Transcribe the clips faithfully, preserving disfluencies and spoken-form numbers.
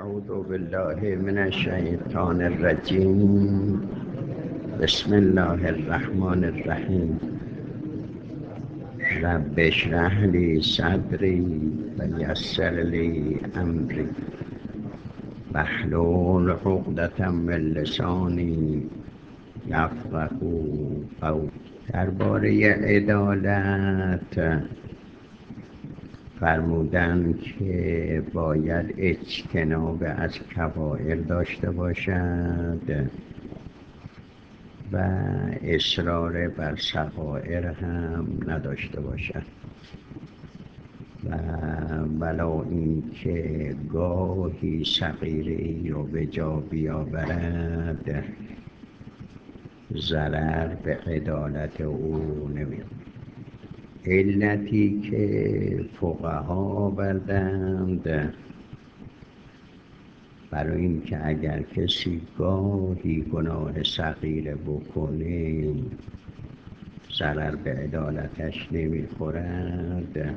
أعوذ بالله من الشيطان الرجيم. بسم الله الرحمن الرحيم. رب اشرح لي صدري ويسر لي أمري واحلل عقدة من لساني یفقهوا قولی. درباره عدالت فرمودند که باید اجتناب از کبائر داشته باشد و اصرار بر صغائر هم نداشته باشد و ولو اینکه گاهی صغیره‌ای رو به جا بیاورد ضرر به عدالت او نمی‌رسد. علتی که فقها آوردند برای این که اگر کسی گاهی گناه صغیره بکنه ضرر به عدالتش نمیخورد،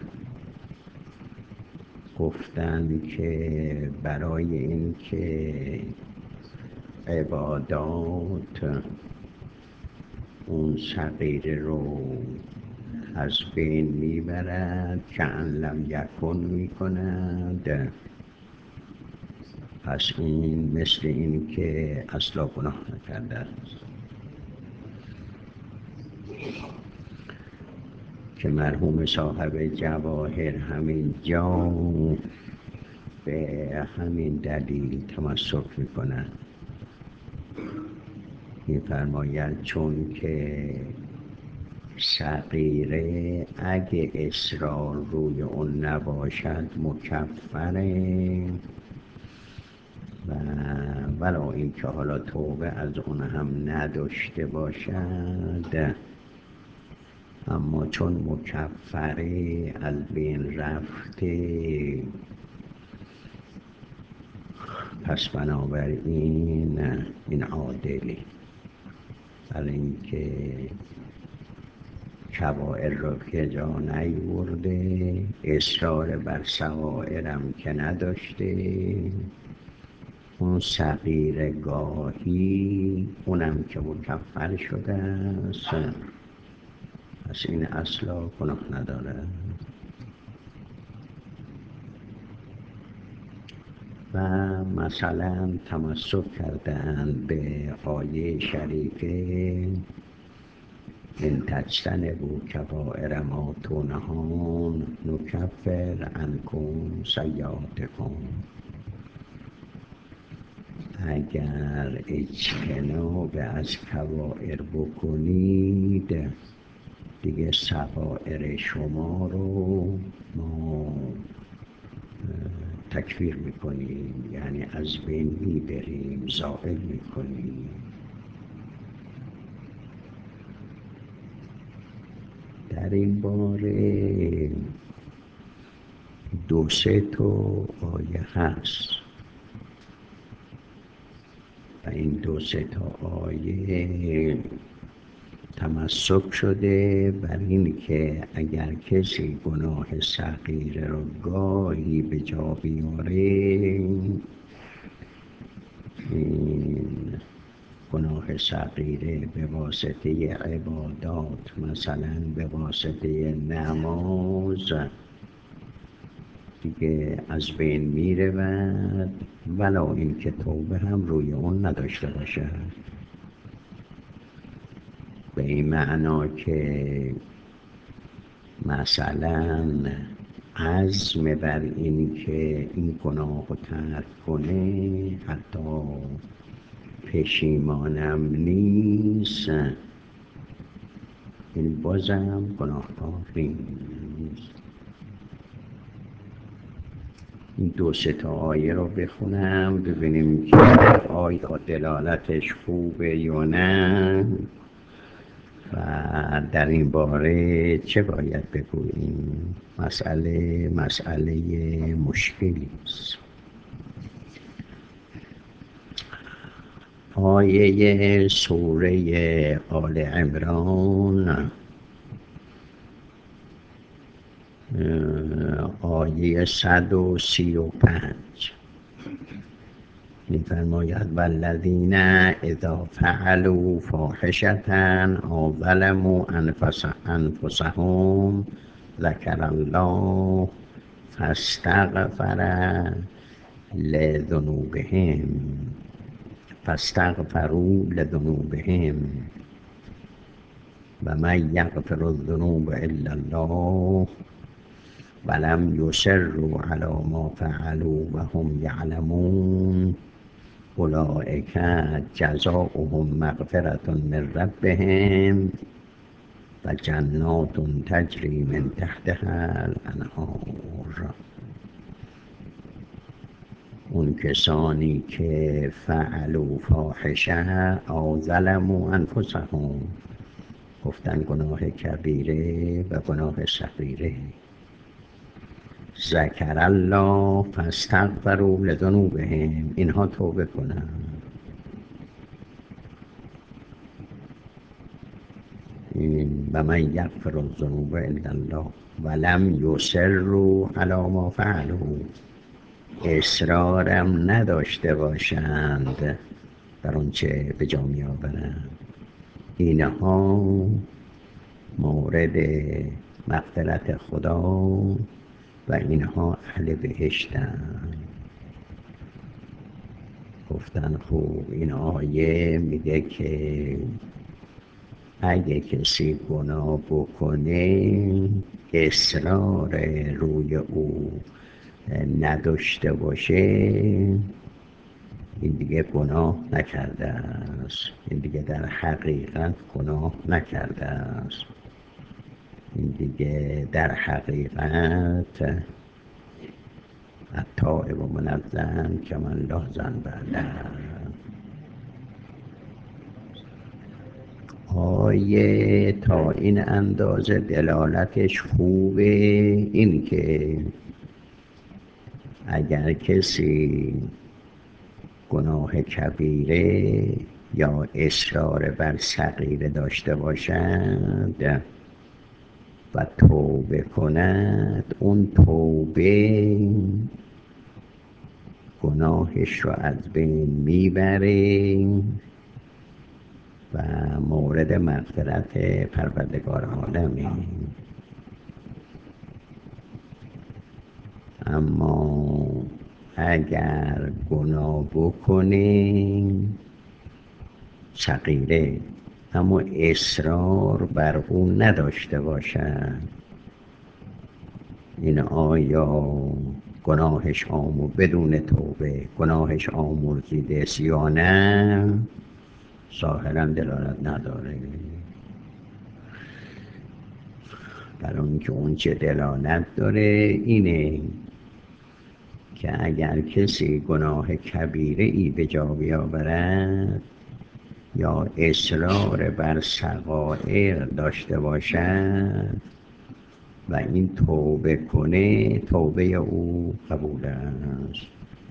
گفتند که برای این که عبادات اون صغیره رو از بین میبرد که ان لم یکن میکند، پس این مثل این که اصلا گناه نکرده است. که مرحوم صاحب جواهر همین جا به همین دلیل تمسک میکنند. میفرماید چون که صغیره اگه اصرار روی اون نباشد مکفره و ولو این که حالا توبه از اون هم نداشته باشد، اما چون مکفره از بین رفته پس بنابراین این عادلی، برای اینکه کبائر رو که جا نیورده، اصرار بر صغائرم که نداشته، اون صغیر گاهی اونم که مکفر شده است، پس این اصلا گناه نداره. و مثلا تمسک کردند به آیه شریفه ان تجتنبوا کبائر ما تنهون نکفر عنکم سیئاتکم. اگر اجتناب از کبائر بکنید دیگه صغائر شما رو ما تکفیر میکنیم، یعنی از بین میبریم، زائل میکنیم. در این باره دو سه تا آیه هست و این دو سه تا آیه تمسک شده بر این که اگر کسی گناه صغیره رو گاهی به جا بیاره، این گناه صغیره به واسطه عبادات، مثلا به واسطه نماز دیگه از بین میره و ولو این که توبه هم روی اون نداشته باشه، به این معنا که مثلا عزم بر این که این گناه رو ترک کنه حتی پشیمانم نیست، این بازم گناهکار نیست. این دو سه تا آیه رو بخونم ببینیم که آیا دلالتش خوبه یا نه و در این باره چه باید بگوییم. مسئله مسئله مشکلی است. آیه سوره آل عمران آیه صد و سی و پنج می‌فرماید والذین اذا فعلوا فاحشة او ظلموا انفسهم ذکر الله فاستغفر لذنوبهم فاستغفروا لذنوبهم و من یغفر الذنوب الا الله ولم یصروا علی ما فعلوا و هم یعلمون اولئک جزاؤهم مغفرة من ربهم و جنات تجری من تحتها الانهار. اون کسانی که فعلوا فاحشه او ظلموا انفسهم، گفتن گناه کبیره و گناه صغیره، ذکر الله فاستغفروا لذنوبهم، اینها توبه کنن و من یغفر الذنوب الا الله ولم یصروا علی ما فعلوا، اصرارم نداشته باشند بر آنچه به جا می آورند، اینها مورد مغفرت خدا و اینها اهل بهشتند. گفتن خوب این آیه میگه که اگه کسی گناه بکنه اصرار روی او نداشته باشه، این دیگه گناه نکرده است، این دیگه در حقیقت گناه نکرده است، این دیگه در حقیقت التائب و منزن که من لا ذنب له. آیه تا این اندازه دلالتش خوبه، این که اگر کسی گناه کبیره یا اصرار بر صغیره داشته باشد و توبه کند، اون توبه گناهش رو از بین میبره و مورد مغفرت پروردگار عالمه. اما اگر گناه بکنه صغیره اما اصرار بر اون نداشته باشد، این آیا گناهش آمور بدون توبه گناهش آمرزیده است یا نه، ظاهرا دلالت نداره. برای اینکه اون چه دلالت داره اینه که اگر کسی گناه کبیره ای به جا بیاورد یا اصرار بر صغائر داشته باشد و این توبه کنه، توبه او قبول است.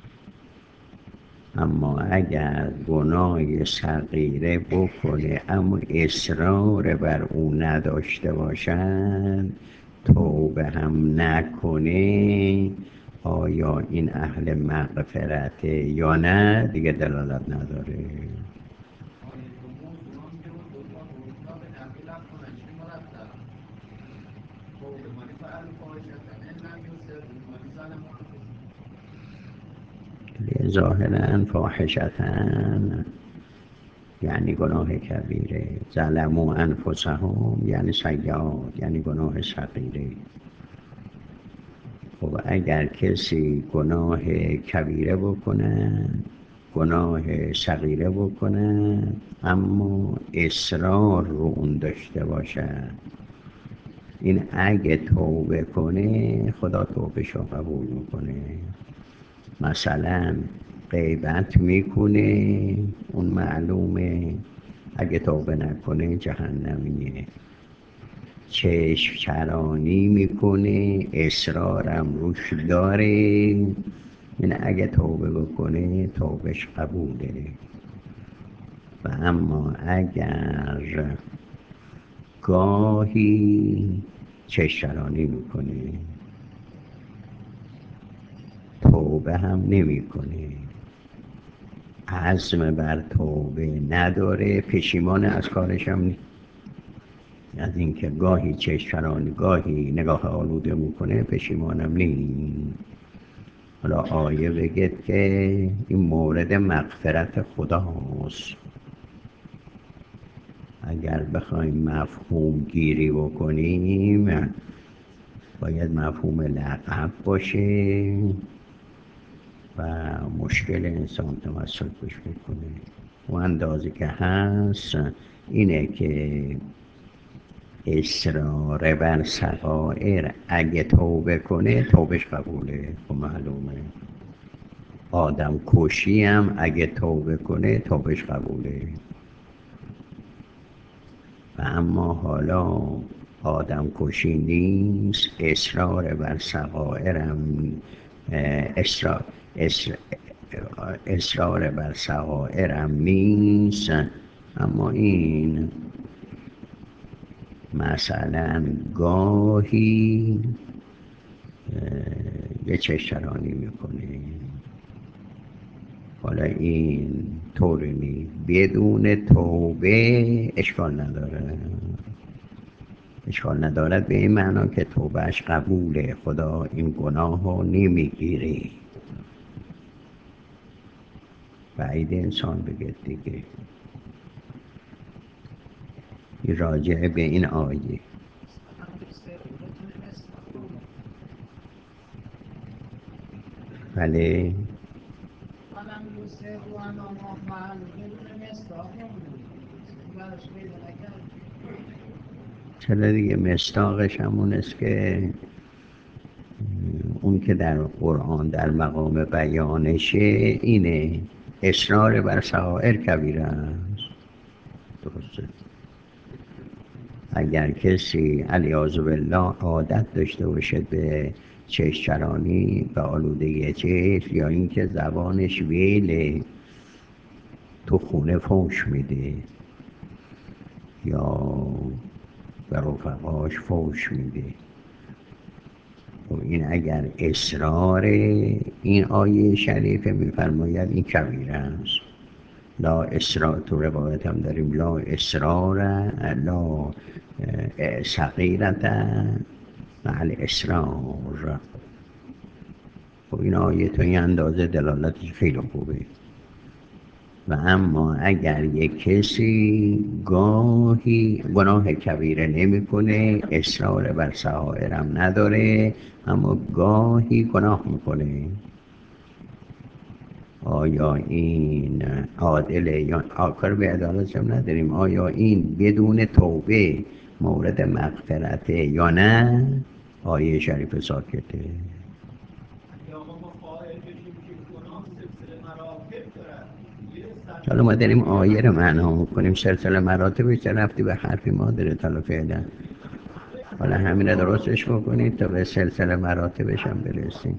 اما اگر گناه صغیره بکنه اما اصرار بر او نداشته باشد، توبه هم نکنه، آیا این اهل مغفرته یا نه دیگه دلالت نداره. ظاهرا فاحشتن یعنی گناه کبیره، ظلموا انفسهم یعنی سیئات یعنی گناه صغیره. خب اگر کسی گناه کبیره بکنه گناه صغیره بکنه اما اصرار رو اون داشته باشد، این اگه توبه کنه خدا توبهشو قبول میکنه. مثلا غیبت میکنه، اون معلومه اگه توبه نکنه جهنمیه. چشم چرانی میکنه، اصرارم روش داره، این اگه توبه بکنه توبهش قبوله. و اما اگر گاهی چشم چرانی میکنه توبه هم نمیکنه، عزم بر توبه نداره، پشیمان از کارش هم نیست. از اینکه گاهی چشمرانی گاهی نگاه آلوده میکنه پشیمانم نیست. حالا آیه بگید که این مورد مغفرت خداست. اگر بخوایم مفهوم گیری بکنیم باید مفهوم لقب باشه و مشکل انسان تمسک بهش بکنه. و اندازه که هست اینه که اصرار بر صغائر اگه توبه کنه توبهش قبوله. خب معلومه آدم کشی هم اگه توبه کنه توبهش قبوله. و اما حالا آدم کشی نیست، اصرار بر صغائر هم اصرار, اصرار, اصرار بر صغائر هم نیست. اما این مثلا گاهی یه چشترانی میکنه، حالا این طوری نیست، بدون توبه اشکال نداره. اشکال ندارد به این معنا که توبهش قبوله، خدا این گناه رو نمیگیره. بعید انسان بگه دیگه. این راجع به این آیه. بله چرا دیگه مصداقش همون است که اون که در قرآن در مقام بیانشه اینه اصرار بر صغائر کبیره است. درسته. اگر کسی علیاذ بالله عادت داشته باشه به چشترانی به آلودگی چشم یا اینکه زبانش ویله تو خونه فوش میده یا به رفقاش فوش میده، و این اگر اصرار این آیه شریفه میفرماید این کبیره است. لا اصرار، تو روایت هم داریم لا اصرار لا صغیرت مع الاصرار. خب این آیه تا این اندازه دلالتش خیلی خوبه. و اما اگر یک کسی گاهی گناه کبیره نمی کنه، اصرار بر صغائرم نداره، اما گاهی گناه میکنه، آیا این عادله یا آکار به عدالت هم نداریم؟ آیا این بدون توبه مورد مغفرته یا نه؟ آیه شریف ساکته. حالا ما داریم آیه رو معنا میکنیم، سلسله مراتبش چه رفتی به حرفی ما داره تا فعلا. حالا همین رو درستش بکنید تا به سلسله مراتبش هم برسیم.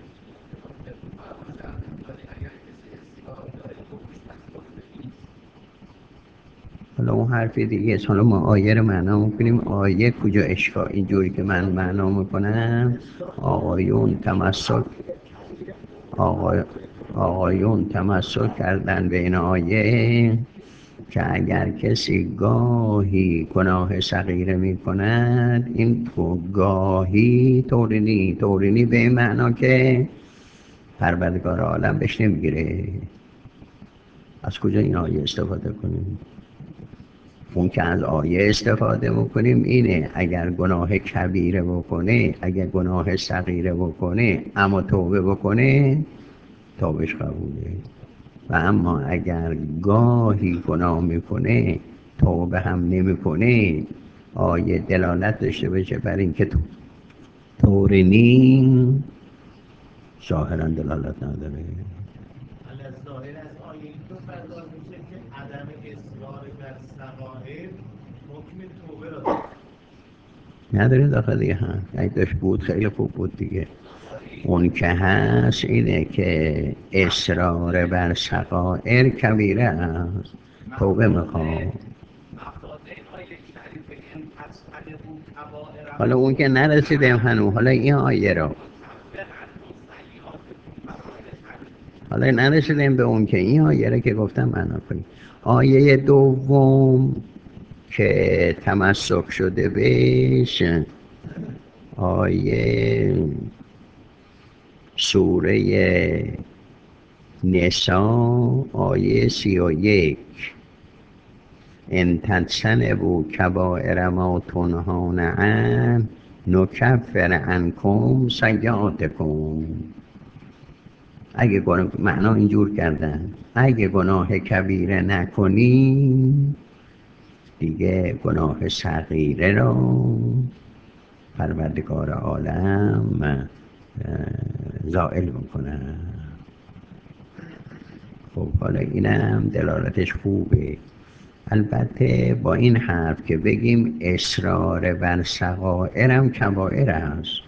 حالا اون حرفی دیگه است. حالا ما آیه رو معنا میکنیم، آیه کجا اشکال اینجوری که من معنا میکنم آقایون تمسک آقای آقایون تمسک کردن به این آیه که اگر کسی گاهی گناه صغیره می کند، این تو گاهی طورینی طورینی به این معنا که پروردگار عالم بهش نمیگیره. از کجا این آیه استفاده کنیم؟ اون که از آیه استفاده بکنیم اینه اگر گناه کبیره بکنه، اگر گناه صغیره بکنه اما توبه بکنه توبهش قبوله. و اما اگر گاهی گناه میکنه توبه هم نمیکنه، آیه دلالت داشته باشه بر اینکه تو طوری نی ظاهرا دلالت نداره. از ظاهر از آیه این تو برداشت میشه که عدم اصرار بر صغائر حکم توبه را داره. نداره داخل دیگه هم اگه داشت بود خیلی خوب بود دیگه. اون که هست اینه که اصرار بر صغائر کبیره است، توبه میخواد. حالا اون که نرسیدیم هنو، حالا این آیه رو حالا نرسیدیم به اون که این آیه را که گفتم معنا کنیم. آیه دوم که تمسک شده بهش آیه سوره نساء آیه سی و یک، ان تجتنبوا کبائر ما تنهون عنه نکفر عنکم سیئاتکم. اگه گناه، معنا اینجور کردن اگه گناه کبیره نکنی دیگه گناه صغیره رو پروردگار عالم زائل میکنه. خب حالا اینم دلالتش خوبه. البته با این حرف که بگیم اصرار بر صغائرم کبائر است،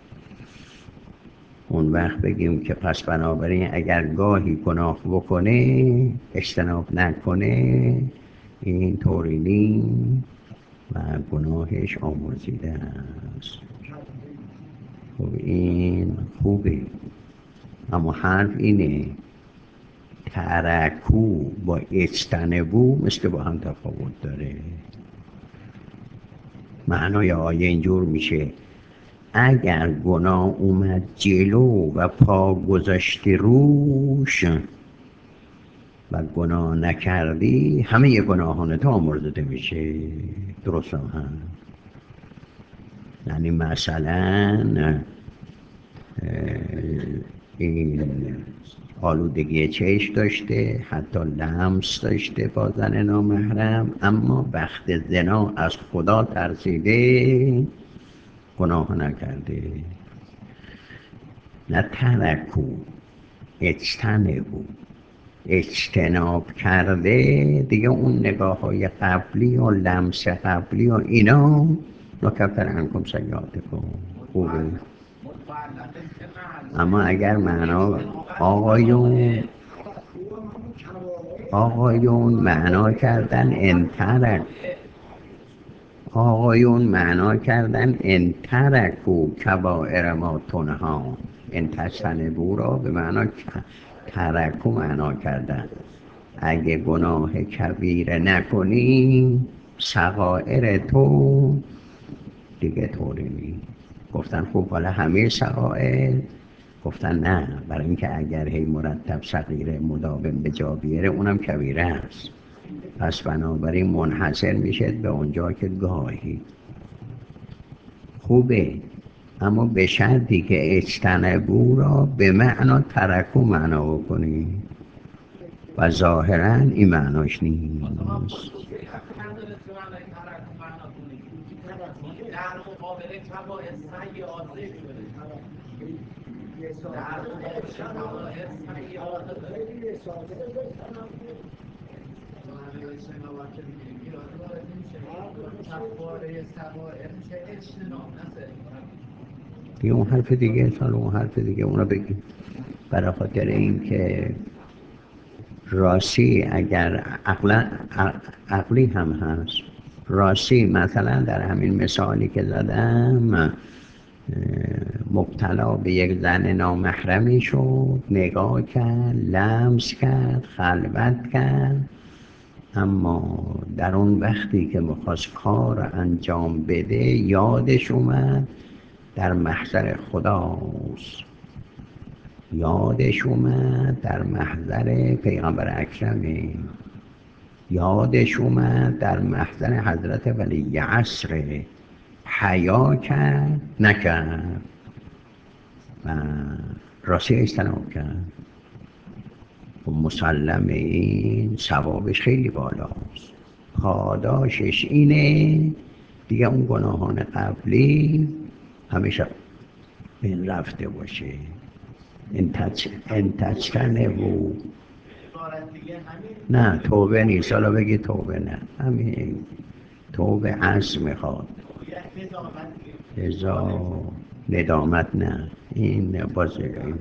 اون وقت بگیم که پس بنابراین اگر گاهی گناه بکنه اجتناب نکنه این طوری نیست و گناهش آمرزیده است. خب این خوبه، اما حرف اینه ترکو با اجتنبو مثل با هم تفاوت داره. معنای آیه اینجور میشه اگر گناه اومد جلو و پا گذاشتی روش و گناه نکردی همه گناهان تو آمرزیده میشه. درست هم هم یعنی مثلا این آلودگی چشم داشته، حتی لمس داشته با زن نامحرم، اما وقت زنا از خدا ترسیده گناه نکرده. نه ترکو، اجتنبو، اجتناب کرده دیگه اون نگاه های قبلی و لمس قبلی و اینا نکفر عنکم سیئاتکم. خوبه. اما اگر معنا آقایون آقایون معنا کردن انترک آقایون معنا کردن انترکو کبائر ما تنها، انتجتنبو را به معنا ترکو معنا کردن اگه گناه کبیره نکنی صغائر تو دیگه طوری نیست. گفتن خب حالا همه صغائر؟ گفتن نه، برای اینکه اگر هی مرتب صغیره مداوم به جا بیاره اونم کبیره است، پس بنابراین منحصر میشه به اونجا که گاهی. خوبه، اما به شرطی که اجتنبو را به معنا ترکو معنا بکنی و ظاهرا این معناش نیست. در مقابل کبائر سیئات ذکر شده. در مقابل کبائر سیئات دیگه اون حرف دیگه سال اون حرف دیگه اونو بگیم. برای خاطر این که راستی اگر عقلا عقلی هم هست، راستی مثلا در همین مثالی که زدم مبتلا به یک زن نامحرمی شد، نگاه کرد، لمس کرد، خلوت کرد، اما در اون وقتی که میخواست کار انجام بده یادش اومد در محضر خداست، یادش اومد در محضر پیغمبر اکرمه، یادش اومد در محضر حضرت ولی عصر، حیا کرد نکرد و راستی اجتناب کرد و مسلم این ثوابش خیلی بالاست. پاداشش اینه دیگه اون گناهان قبلی همیشه این رفته باشه. انتجتنه و نه توبه نیست، حالا بگی توبه نه، همین توبه عزم میخواد، ازا ندامت نه. این باز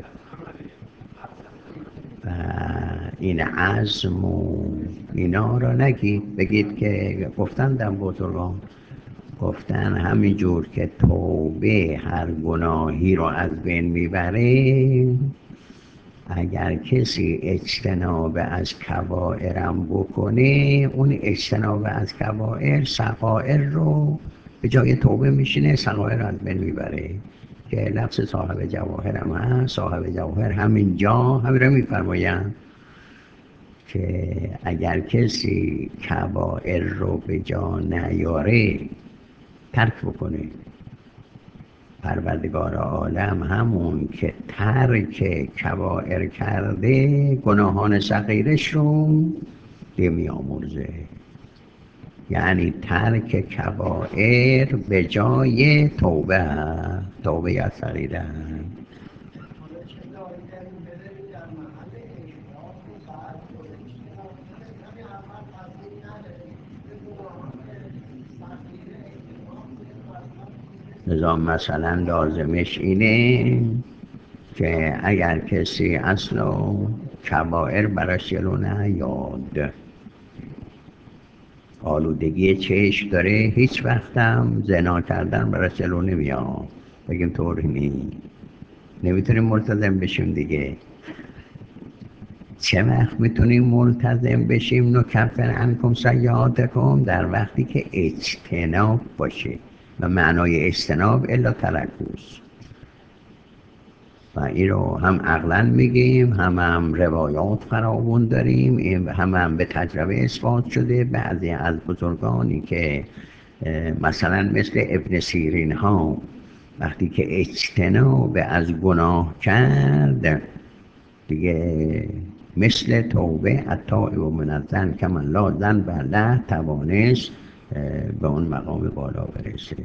و این عزم و اینا را نگید، بگید که گفتن در بزرگان گفتن همین جور که توبه هر گناهی رو از بین میبره، اگر کسی اجتناب از کبائرم بکنه، اون اجتناب از کبائر صغائر رو به جای توبه میشینه، صغائر رو از بین میبره، که لفظ صاحب جواهر هم هست. صاحب جواهر همین جا همین رو میفرمایند که اگر کسی کبائر رو به جا نیاره، ترک بکنه، پروردگار عالم همون که ترک کبائر کرده گناهان صغیرش رو به میامرزه. یعنی ترک کبائر به جای توبه، توبه از صغیره. نظام مثلا لازمش اینه که اگر کسی اصلا کبائر براش جلو نیاد، آلودگی چشم داره، هیچ وقتم زنا کردن براش جلو نمیاد، بگیم طوری نی، نمیتونیم ملتزم بشیم دیگه. چه وقت میتونیم ملتزم بشیم؟ نکفر عنکم سیئاتکم، در وقتی که اجتناب باشه، و معنای اجتناب الا ترکوز. و این رو هم عقلاً میگیم، هم هم روایات فراوان داریم، این هم هم به تجربه اثبات شده. بعضی از بزرگانی که مثلا مثل ابن سیرین ها، وقتی که اجتناب از گناه کرد دیگه، مثل توبه التائب من الذنب کمن لا ذنب له، توانست به اون مقام بالا برسه.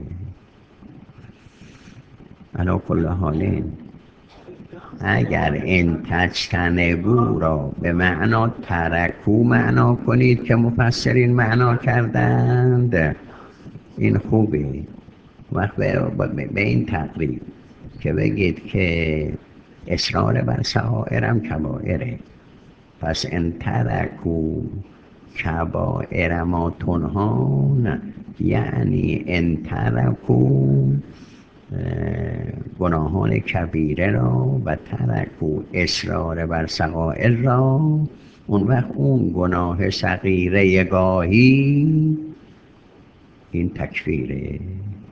علی کل حالین اگر این تجتنبو را به معنا ترکو معنا کنید که مفسرین معنا کردند، این خوبه. وقت به این تقریب که بگید که اصرار بر صغائرم کبائره، پس ان ترکو کبائر ما تنهون، یعنی ان ترکو گناهان کبیره را و ترکو اصرار بر صغائر را، اون وقت اون گناه صغیره گاهی این تکفیره.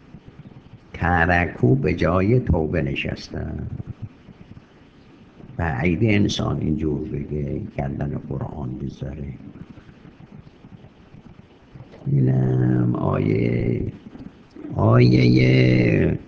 ترکو به جای توبه نشستن. بعید انسان اینجور بگه گردن قرآن بذاره. اینم آیه آیه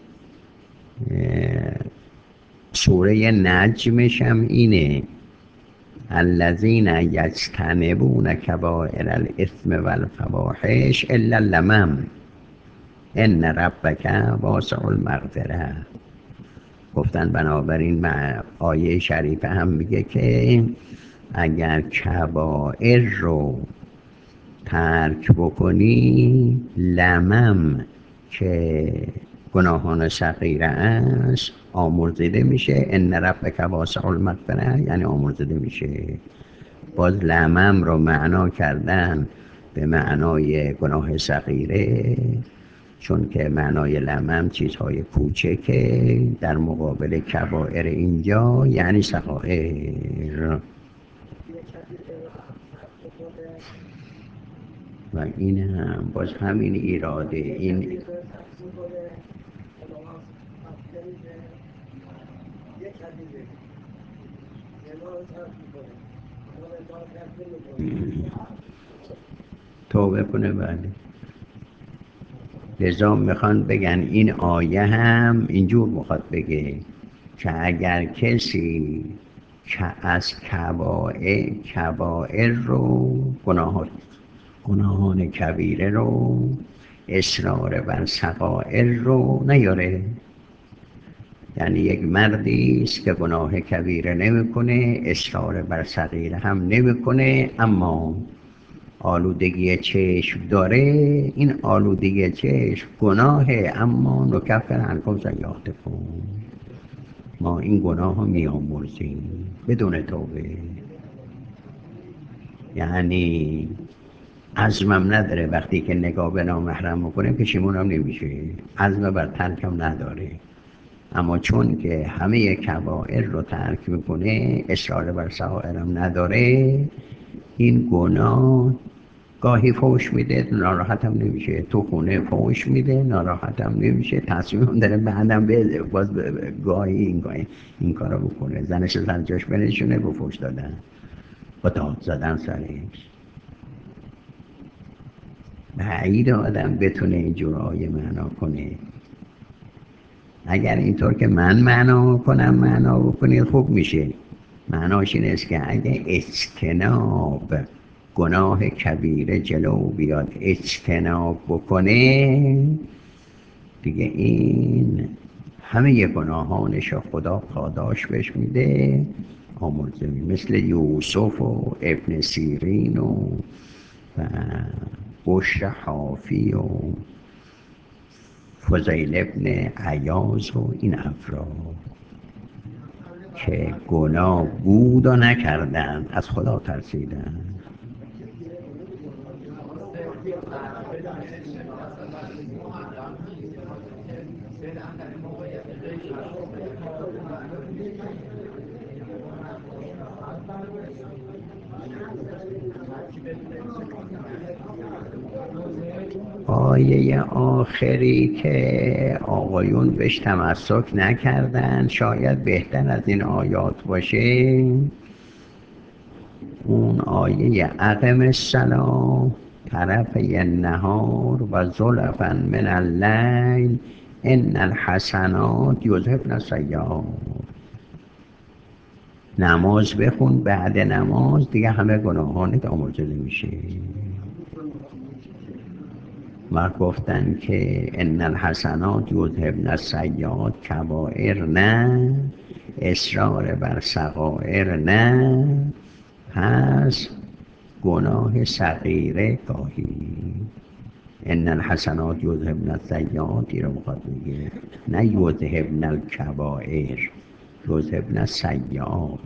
سوره نجمش هم اینه: الذین یجتنبون کبائر الاثم والفواحش الا اللمم ان ربک واسع المغفره. گفتن بنابراین آیه شریفه هم میگه که اگر کبائر رو ترک بکنی، لمم که گناهان صغیره است آمرزیده میشه. ان ربک واسع المغفره یعنی آمرزیده میشه. باز لمم رو معنا کردن به معنای گناه صغیره، چون که معنای لمم چیزهای کوچکه، در مقابل کبائر اینجا یعنی صغائر. و این هم باز همین ایراده، این توبه کنه. بله، لذا میخوان بگن این آیه هم اینجور میخواد بگه که اگر کسی که از کبائر کبائر رو گناهان گناهان کبیره رو، اصرار بر صغائر رو نیاره، یعنی یک مردی است که گناه کبیره نمیکنه، اصرار بر صغیره هم نمیکنه، اما آلودگی چشم داره، این آلودگی چشم گناهه، اما نکفر عنکم سیئاتکم، ما این گناه رو میامرزیم بدون توبه. یعنی عزمم نداره، وقتی که نگاه به نامحرم میکنه پشیمون هم نمیشه، عزم بر ترکم نداره. اما چون که همه کبائر رو ترک میکنه، اصرار بر صغائر هم نداره، این گناه گاهی فوش میده ناراحت هم نمیشه، تو خونه فوش میده ناراحت هم نمیشه، تصمیم هم داره بعدم به باز به- به- گاهی این گاهی این کارو بکنه، زنش رو سر جاش بنشونه با فوش دادن، با داد زدن سرش. بعید آدم بتونه اینجور آیه معنا کنه. اگر اینطور که من معنا کنم معنا بکنید خوب میشه. معناش این است که اگه اجتناب گناه کبیره جلو بیاد، اجتناب بکنه، دیگه این همه گناهانش رو خدا پاداش بهش میده، آمرزه میده. مثل یوسف و ابن سیرین و و بشر حافی و فضیل ابن عیاض و این افراد که گناه بود و نکردن، از خدا ترسیدن. آیه آخری که آقایون بهش تمسک نکردن، شاید بهتر از این آیات باشه، اون آیه اقم الصلاة طرفی النهار و زلفا من اللیل ان الحسنات یذهبن السیئات. نماز بخون، بعد نماز دیگه همه گناهانت آمرزیده میشه. و گفتن که ان الحسنات یذهبن السیئات، کبائر نه، اصرار بر صغائر نه، پس گناه صغیره گاهی. ان الحسنات یذهبن السیئات این رو میخواد بگه، نه یذهبن الکبائر، یذهبن السیئات.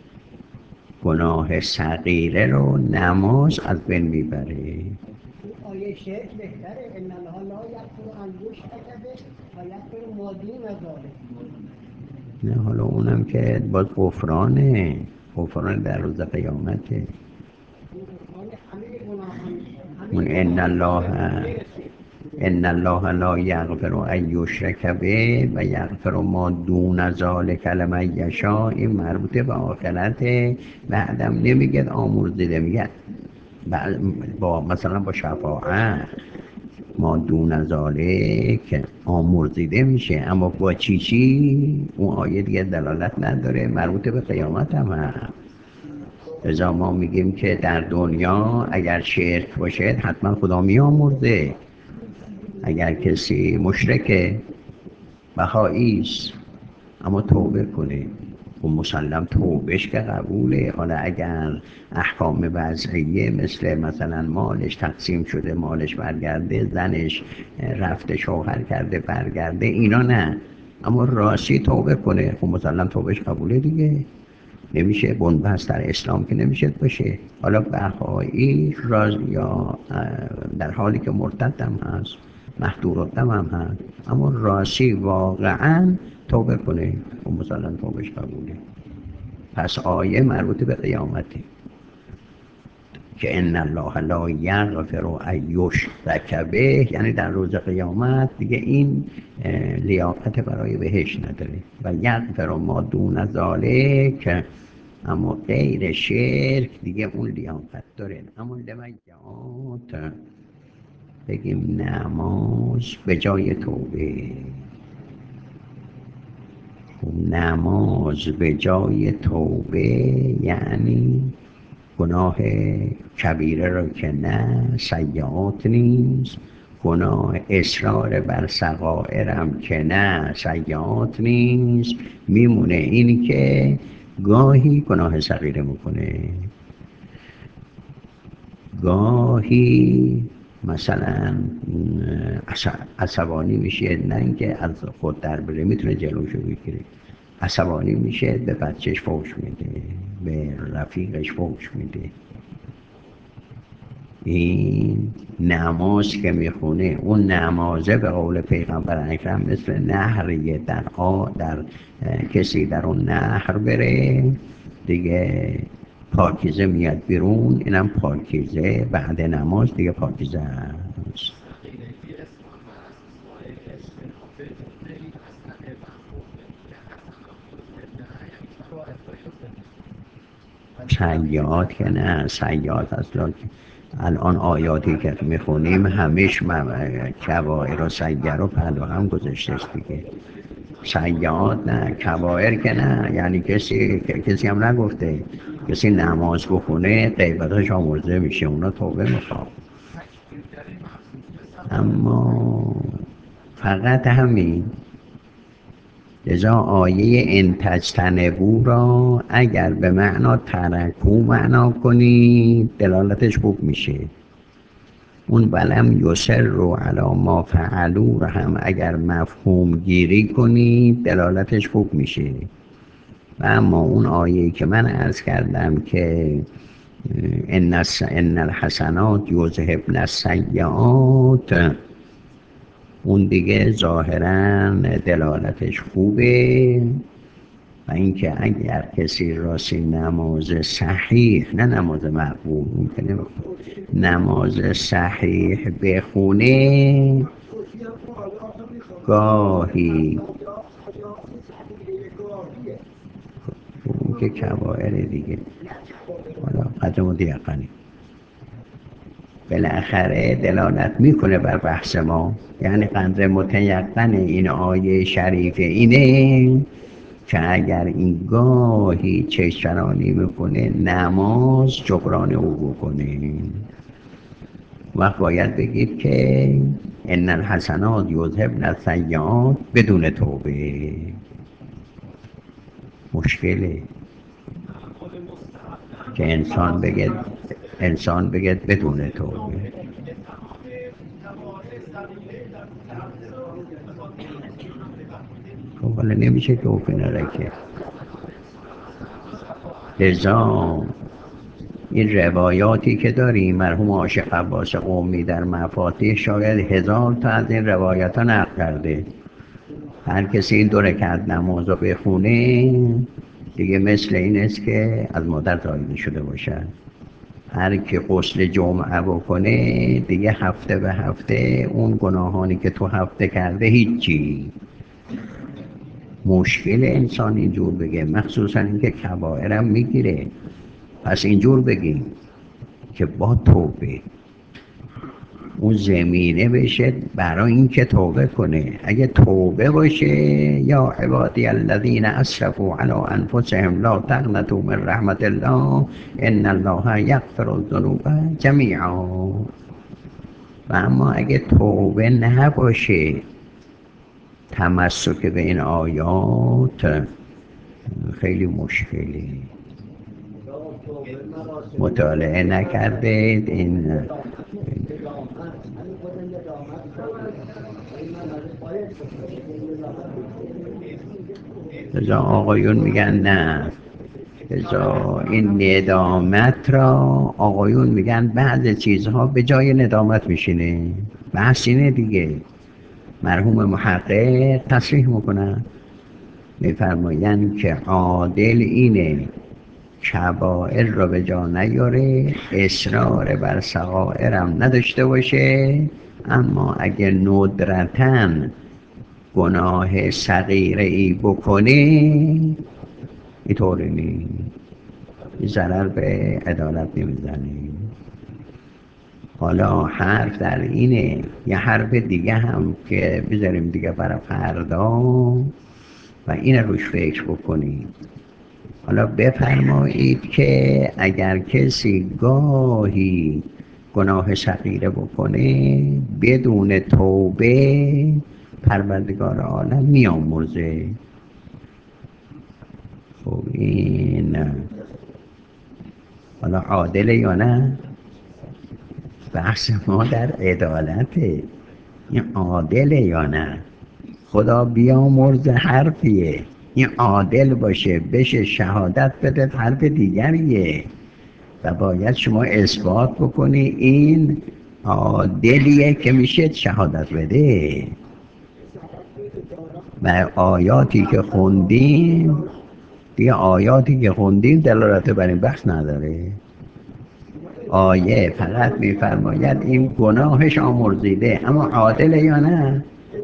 گناه صغیره رو نماز از بین میبره. آیه شعر بهتره، ان الله لا یغفر ان یشرک به و یغفر ما دون ذلک. نه حالا اونم که باز غفرانه، غفران در روز قیامته. همه گناهان اون ان الله ان الله لا یغفر ان یشرک به و یغفر ما دون ذلک لمن یشاء، این مربوط به آخرته. بعدم نمیگه آمرزیده، میگه با مثلا با شفاعت ما دون ذالک آمرزیده میشه، اما با چی چی اون آیه دیگه دلالت نداره، مربوط به قیامت هم هست. لذا ما میگیم که در دنیا اگر شرک باشه حتما خدا میامرزه. اگر کسی مشرک بهایی است اما توبه کنه و مسلم توبهش که قبوله. حالا اگر احکام وضعیه مثل مثلا مالش تقسیم شده مالش برگرده، زنش رفته شوهر کرده برگرده، اینا نه، اما راستی توبه کنه خب مسلم توبهش قبوله دیگه. نمیشه بنبست در اسلام که نمیشه باشه. حالا بهایی راز یا در حالی که مرتد هم هست، محدور الدم هم هست، اما راستی واقعا توبه کنه و مثلا توبهش قبوله. پس آیه مربوط به قیامته که ان الله لا یغفر ان یشرک به، یعنی در روز قیامت دیگه این لیاقت برای بهش نداره. و یغفر ما دون ذالک، اما غیر شرک دیگه اون لیاقت داره. اما لمجات بگیم نماز به جای توبه، نماز به جای توبه یعنی گناه کبیره رو که نه، سیئات نیست، گناه اصرار بر صغائرم که نه، سیئات نیست، میمونه اینی که گاهی گناه صغیره میکنه، گاهی مثلا عصبانی میشه، نه اینکه از خود در بره، میتونه جلوشو بگیره، عصبانی میشه به بچهش فوش میده، به رفیقش فوش میده. این نماز که میخونه، اون نمازه به قول پیغمبر اکرم مثل نهریه، در آ در کسی در اون نهر بره دیگه پاکیزه میاد بیرون، اینم پاکیزه بعد نماز دیگه پاکیزه است. سیاد که نه، سیاد اصلا الان آیاتی که میخونیم همیش کبائر و سیگر رو پهلو هم گذاشتش دیگه. سیاد نه، کبائر که نه، یعنی کسی کسی هم نگفته کسی نماز بخونه غیبتاش آمرزه میشه، اونا توبه میخواد. اما فقط همین لذا آیه ان تجتنبوا را اگر به معنا ترکو معنا کنید دلالتش خوب میشه. اون ولم یصروا علی ما فعلوا را هم اگر مفهوم گیری کنید دلالتش خوب میشه. و اما اون آیه که من عرض کردم که ان ان الحسنات یذهبن السیئات، اون دیگه ظاهراً دلالتش خوبه. و اینکه اگر کسی راستی نماز صحیح، نه نماز مقبول، نماز صحیح بخونه گاهی اون که کبائر دیگه، حالا قدر مدیقنی بالاخره دلالت میکنه بر بحث ما. یعنی قدر متیقن این آیه شریف اینه که اگر این گاهی چشترانی میکنه نماز جبران او بکنه. وقت باید بگید که ان الحسنات یذهبن السیئات بدون توبه. مشکله که انسان بگه انسان بگه بدون توبه. خب حالا نمیشه توبه نرکه. لذا این روایاتی که داریم، مرحوم عاشق عباس قمی در مفاتیح شاید هزار تا از این روایت ها نقل کرده. هر کسی این دو رکعت نماز رو بخونه دیگه مثل این است که از مادر زایده شده باشد. هر که غسل جمعه بکنه دیگه هفته به هفته اون گناهانی که تو هفته کرده هیچی. مشکل انسان اینجور بگه، مخصوصا اینکه کبائرم میگیره. پس اینجور بگیم که با توبه اون زمینه بشه برای این که توبه کنه. اگه توبه باشه یا عبادی الذین اسرفوا علی انفسهم لا تقنطوا من رحمت الله ان الله یغفر الذنوب جمیعا. و اما اگه توبه نباشه، تمسک به این آیات خیلی مشکلی. مطالعه نکرده این ازا آقایون میگن نه، ازا این ندامت را آقایون میگن بعض چیزها به جای ندامت میشینه. بحث اینه دیگه. مرحوم محقق تصریح میکنن، میفرمایند که عادل اینه کبائر را به جا نیاره، اصرار بر صغائرم نداشته باشه، اما اگه ندرتاً گناه صغیره ای بکنه اینطوری نیست، این ضرر به عدالت نمیزنه. حالا حرف در اینه، یه حرف دیگه هم که بذاریم دیگه برای فردا و این روش فکر بکنیم. حالا بفرمایید که اگر کسی گاهی گناه صغیره بکنه بدون توبه پروردگار عالم میامرزه. خب این حالا عادله یا نه؟ بحث ما در عدالته. این عادله یا نه؟ خدا بیامرزه حرفیه. این عادل باشه بشه شهادت بده حرف دیگریه. و باید شما اثبات بکنی این عادلیه که میشه شهادت بده. و آیاتی که خوندیم دیگه آیاتی که خوندیم دلالت بر این بحث نداره. آیه فقط میفرماید این گناهش آمرزیده، اما عادله یا نه؟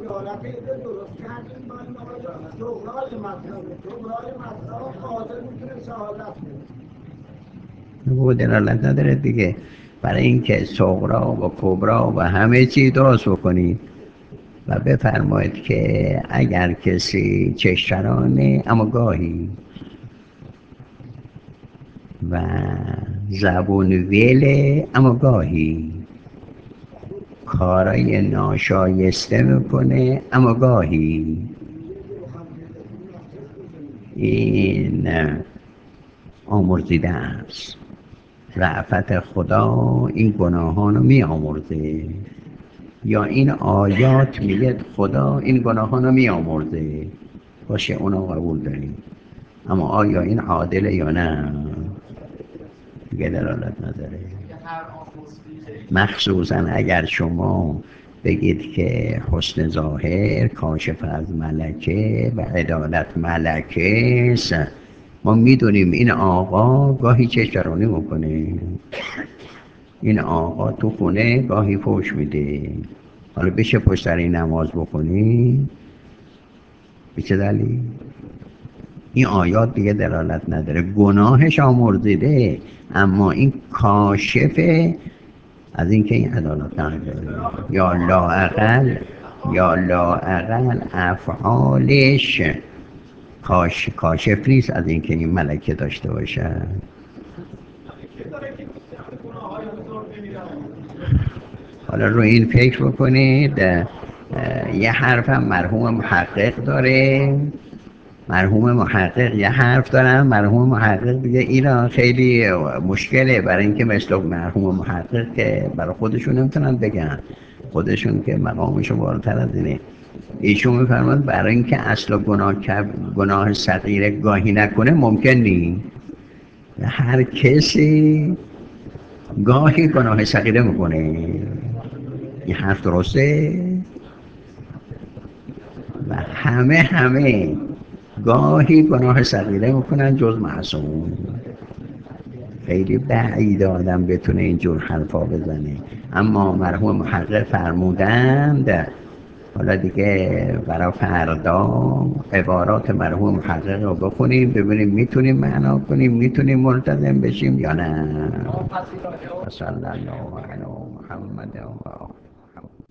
او دلالت نداره دیگه. برای اینکه صغرا و کبرا و همه چی درست بکنید و بفرمایید که اگر کسی چشترانه اما گاهی و زبون ویله اما گاهی کارای ناشایسته میکنه اما گاهی، این آمرزیده است. رأفت خدا این گناهانو می آمرزه، یا این آیات میگه خدا این گناهانو می آمرزه، باشه اونو قبول داریم، اما آیا این عادله یا نه دیگه دلالت نداره. مخصوصا اگر شما بگید که حسن ظاهر کاشف از ملکه و عدالت ملکه است، ما میدونیم این آقا گاهی چشترانی میکنه، این آقا تو خونه گاهی فوش میده، حالا بشه پشت سر این نماز بکنی؟ به چه دلیل؟ این آیات دیگه دلالت نداره، گناهش آمرزیده، اما این کاشفه از اینکه این عدالت نداره، یا لااقل یا لااقل افعالش کاش کاشف نیست از اینکه این ملکه داشته باشه. حالا رو این فکر بکنید. یه حرف هم مرحوم محقق داره، مرحوم محقق یه حرف دارن، مرحوم محقق دیگه اینا خیلی مشکله، برای اینکه مثل مرحوم محقق که برای خودشون نمیتونن بگن، خودشون که مقامشون بالاتر از اینه. ایشون میفرماد برای اینکه اصلا گناه گناه صغیره گاهی نکنه ممکن نیست، هر کسی گاهی گناه صغیره میکنه. این حرف درسته؟ و همه همه گاهی گناه صغیره میکنن جز معصوم. خیلی بعید آدم بتونه اینجور حرفا بزنه، اما مرحوم محقق فرمودند. حالا دیگه برای فردا عبارات مرحوم محقق رو بخونیم ببینیم میتونیم معنا کنیم، میتونیم ملتزم بشیم یا نه. صلی الله علی محمد و